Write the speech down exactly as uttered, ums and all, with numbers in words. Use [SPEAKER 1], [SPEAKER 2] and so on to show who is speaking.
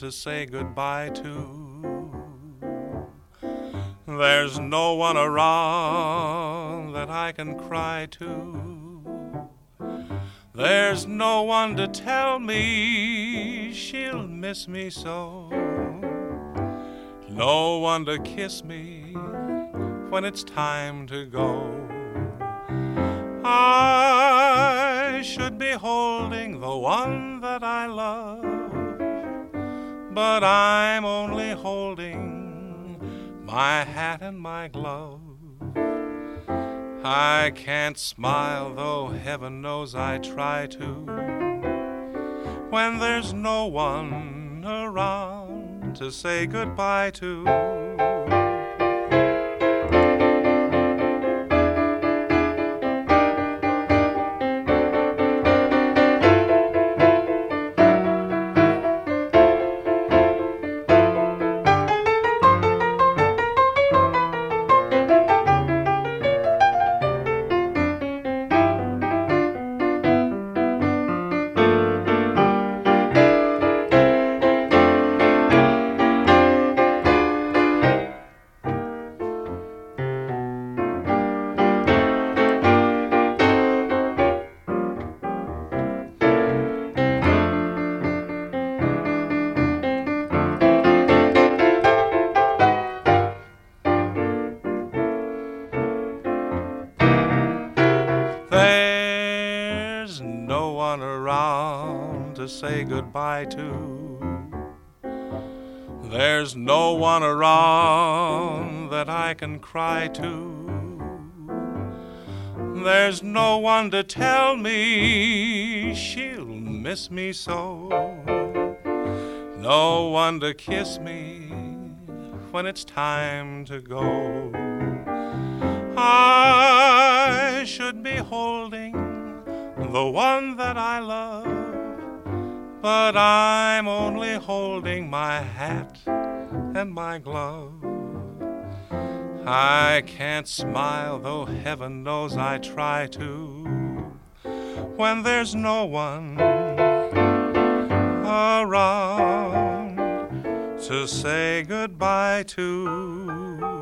[SPEAKER 1] to say goodbye to. There's no one around that I can cry to. There's no one to tell me she'll miss me so. No one to kiss me when it's time to go. I should be holding the one that I love, but I'm only holding my hat and my glove. I can't smile, though heaven knows I try to, when there's no one around to say goodbye to. There's no one around to say goodbye to. There's no one around that I can cry to. There's no one to tell me she'll miss me so. No one to kiss me when it's time to go. I should be holding the one that I love, but I'm only holding my hat and my glove. I can't smile, though heaven knows I try to, when there's no one around to say goodbye to.